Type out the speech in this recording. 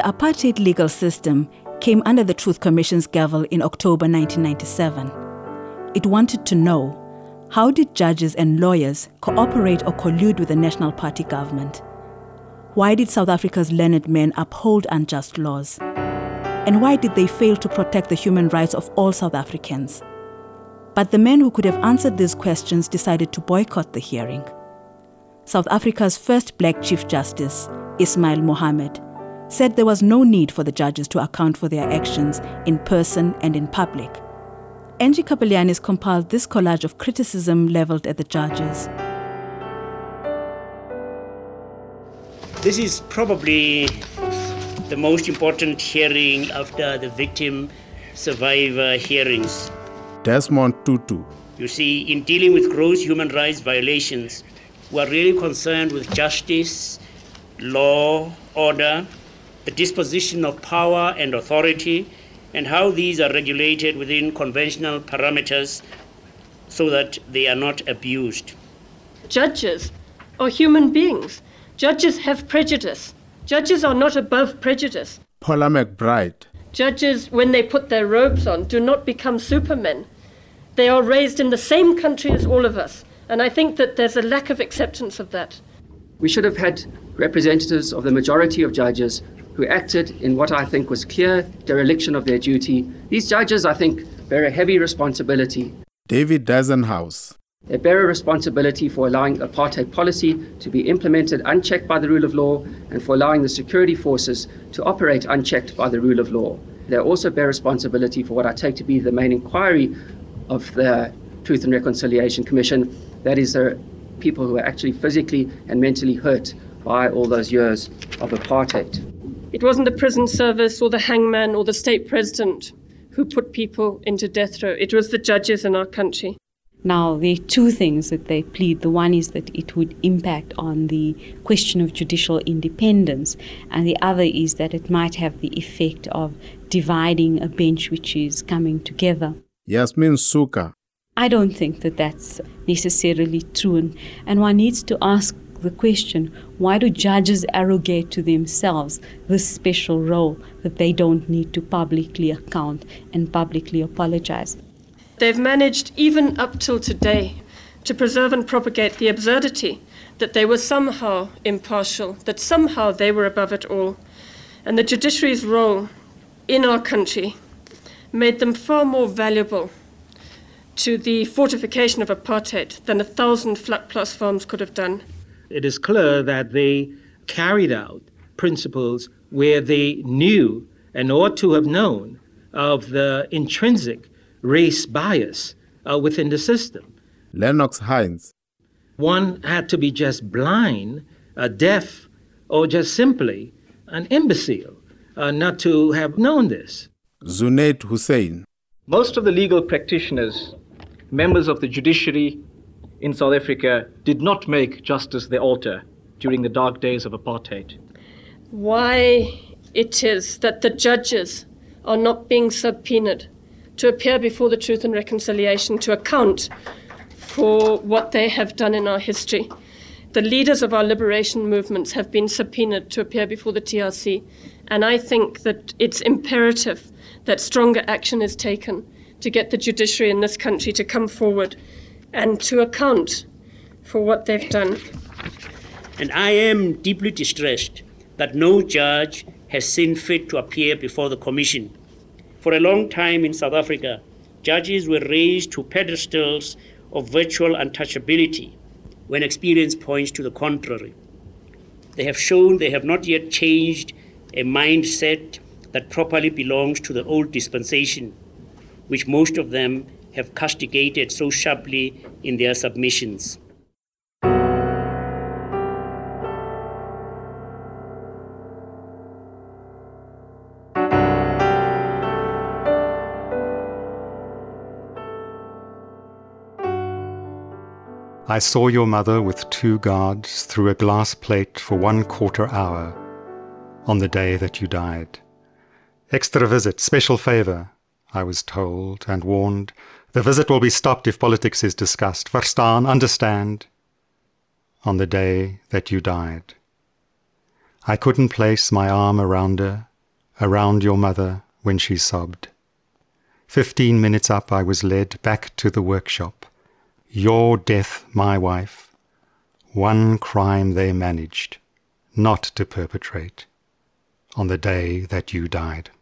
apartheid legal system came under the Truth Commission's gavel in October 1997. It wanted to know, how did judges and lawyers cooperate or collude with the National Party government? Why did South Africa's learned men uphold unjust laws? And why did they fail to protect the human rights of all South Africans? But the men who could have answered these questions decided to boycott the hearing. South Africa's first black Chief Justice, Ismail Mohammed, said there was no need for the judges to account for their actions in person and in public. Angie Kapelianis compiled this collage of criticism leveled at the judges. This is probably the most important hearing after the victim-survivor hearings. Desmond Tutu. You see, in dealing with gross human rights violations, we are really concerned with justice, law, order, the disposition of power and authority, and how these are regulated within conventional parameters so that they are not abused. Judges are human beings. Judges have prejudice. Judges are not above prejudice. Paula McBride. Judges, when they put their robes on, do not become supermen. They are raised in the same country as all of us, and I think that there's a lack of acceptance of that. We should have had representatives of the majority of judges who acted in what I think was clear dereliction of their duty. These judges, I think, bear a heavy responsibility. David Dazenhouse. They bear a responsibility for allowing apartheid policy to be implemented unchecked by the rule of law and for allowing the security forces to operate unchecked by the rule of law. They also bear responsibility for what I take to be the main inquiry of the Truth and Reconciliation Commission. That is, the people who are actually physically and mentally hurt by all those years of apartheid. It wasn't the prison service or the hangman or the state president who put people into death row. It was the judges in our country. Now, there are two things that they plead. The one is that it would impact on the question of judicial independence, and the other is that it might have the effect of dividing a bench which is coming together. Yasmin Suka. I don't think that that's necessarily true, and one needs to ask the question, why do judges arrogate to themselves this special role that they don't need to publicly account and publicly apologize? They've managed, even up till today, to preserve and propagate the absurdity that they were somehow impartial, that somehow they were above it all. And the judiciary's role in our country made them far more valuable to the fortification of apartheid than 1,000 Flak Plus farms could have done. It is clear that they carried out principles where they knew and ought to have known of the intrinsic race bias within the system. Lennox Hines. One had to be just blind, deaf, or just simply an imbecile not to have known this. Zunaid Hussein. Most of the legal practitioners, members of the judiciary in South Africa, did not make justice their altar during the dark days of apartheid. Why it is that the judges are not being subpoenaed to appear before the Truth and Reconciliation to account for what they have done in our history. The leaders of our liberation movements have been subpoenaed to appear before the TRC, and I think that it's imperative that stronger action is taken to get the judiciary in this country to come forward and to account for what they've done. And I am deeply distressed that no judge has seen fit to appear before the Commission. For a long time in South Africa, judges were raised to pedestals of virtual untouchability when experience points to the contrary. They have shown they have not yet changed a mindset that properly belongs to the old dispensation, which most of them have castigated so sharply in their submissions. I saw your mother with 2 guards through a glass plate for 1/4 hour on the day that you died. Extra visit, special favor, I was told and warned. The visit will be stopped if politics is discussed. Verstaan, understand, on the day that you died. I couldn't place my arm around her. around your mother when she sobbed. 15 minutes up, I was led back to the workshop. Your death, my wife, one crime they managed not to perpetrate on the day that you died.